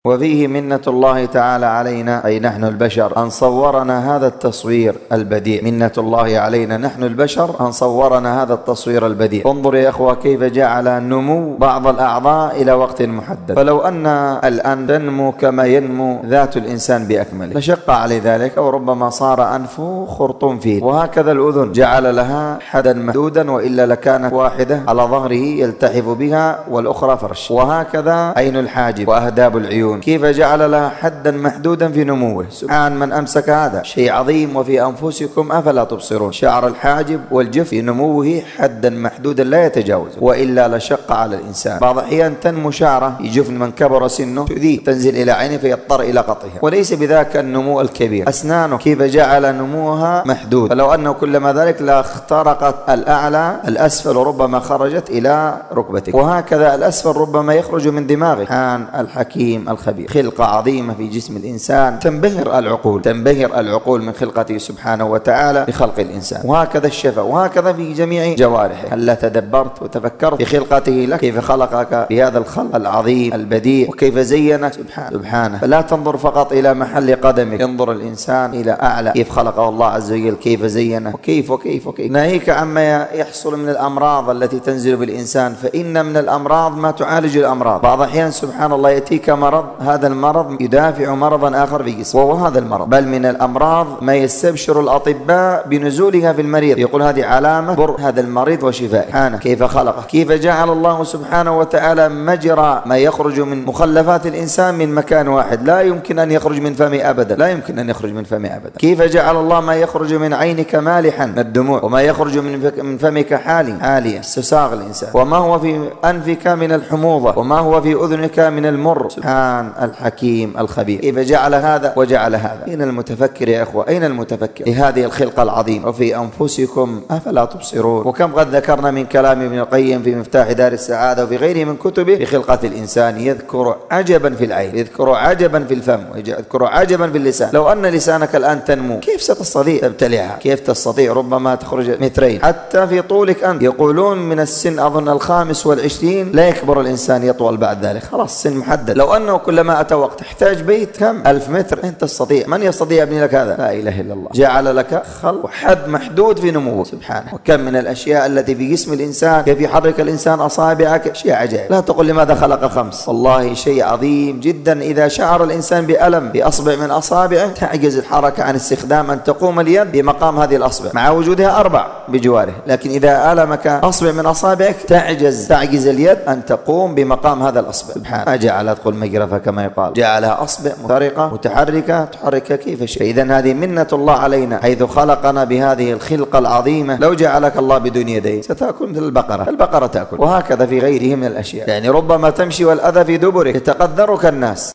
وفيه منة الله تعالى علينا، أي نحن البشر، أن صورنا هذا التصوير البديع. منة الله علينا نحن البشر أن صورنا هذا التصوير البديع. انظر يا أخوة كيف جعل نمو بعض الأعضاء إلى وقت محدد. فلو أن الآن تنمو كما ينمو ذات الإنسان بأكمله لشق عليه ذلك، أو ربما صار أنفه خرطوم فيه. وهكذا الأذن جعل لها حدا محدودا، وإلا لكانت واحدة على ظهره يلتحف بها والأخرى فرش. وهكذا عين الحاجب وأهداب العيون كيف جعل لها حدا محدودا في نموه. سبحان من أمسك هذا، شيء عظيم. وفي أنفسكم أفلا تبصرون. شعر الحاجب والجف في نموه حدا محدودا لا يتجاوز، وإلا لشق على الإنسان. بعض الأحيان تنمو شعره في جفن من كبر سنه تؤذيه، تنزل إلى عينه فيضطر إلى قطعها، وليس بذاك النمو الكبير. أسنانه كيف جعل نموها محدود، فلو أنه كلما ذلك لاخترقت الأعلى الأسفل، وربما خرجت إلى ركبتك. وهكذا الأسفل ربما يخرج من دماغه. سبحان الحكيم الخبير. خلقة عظيمة في جسم الإنسان تنبهر العقول، تنبهر العقول من خلقته سبحانه وتعالى لخلق الإنسان. وهكذا الشفا، وهكذا في جميع جوارحه. هل تدبرت وتفكرت في خلقته لك، كيف خلقك بهذا الخلق العظيم البديع، وكيف زينك سبحانه. فلا تنظر فقط إلى محل قدمك، انظر الإنسان إلى أعلى، كيف خلقه الله عز وجل، كيف زينه، وكيف وكيف وكيف. ناهيك عما يحصل من الأمراض التي تنزل بالإنسان، فإن من الأمراض ما تعالج الأمراض. بعض الأحيان سبحان الله يأتيك مرض، هذا المرض يدافع مرضا آخر في جسمه، وهو هذا المرض. بل من الأمراض ما يستبشر الأطباء بنزولها في المريض، يقول هذه علامة بر هذا المريض وشفائه. سبحانه كيف خلقه، كيف جعل الله سبحانه وتعالى مجرى ما يخرج من مخلفات الإنسان من مكان واحد، لا يمكن أن يخرج من فمه أبدا، لا يمكن أن يخرج من فمه أبدا. كيف جعل الله ما يخرج من عينك مالحا من الدموع، وما يخرج من فمك حاليا استساغ الإنسان، وما هو في أنفك من الحموضة، وما هو في أذنك من المر. سبحان الحكيم الخبير. كيف جعل هذا وجعل هذا. أين المتفكر يا أخوة، أين المتفكر لهذه الخلقة العظيمة؟ وفي أنفسكم أفلا تبصرون. وكم قد ذكرنا من كلام ابن القيم في مفتاح دار السعادة وفي غيره من كتبه في خلقة الإنسان، يذكر عجبا في العين، يذكر عجبا في الفم، ويذكر عجبا في اللسان. لو أن لسانك الآن تنمو، كيف ستستطيع تبتلعها؟ كيف تستطيع ربما تخرج مترين حتى في طولك أنت. يقولون من السن أظن 25 لا يكبر الإنسان، يطول بعد ذلك، خلاص سن محدد. لو أنه كلما أتى وقت تحتاج بيت كم 1000 متر، أنت تستطيع. من يستطيع يبني لك هذا؟ لا إله إلا الله. جعل لك خلق حد محدود في نموك سبحانه. وكم من الأشياء التي في جسم الإنسان، كيف يحرك الإنسان أصابعك، شيء عجائب. لا تقل لماذا خلق 5، والله شيء عظيم جدا. إذا شعر الإنسان بألم بأصبع من أصابعه تعجز الحركة عن استخدام أن تقوم اليد بمقام هذه الأصبع مع وجودها 4 بجواره. لكن إذا ألمك أصبع من أصابعك تعجز اليد أن تقوم بمقام هذا الأصبع. سبحانه. جعلت قل مجرفة كما يقال، جعلها أصبع مخترقة متحركة تحركها كيف شاء. إذن هذه منة الله علينا حيث خلقنا بهذه الخلقة العظيمة. لو جعلك الله بدون يدين ستأكل مثل البقرة تأكل. وهكذا في غيره من الأشياء. يعني ربما تمشي والأذى في دبرك يتقذرك الناس.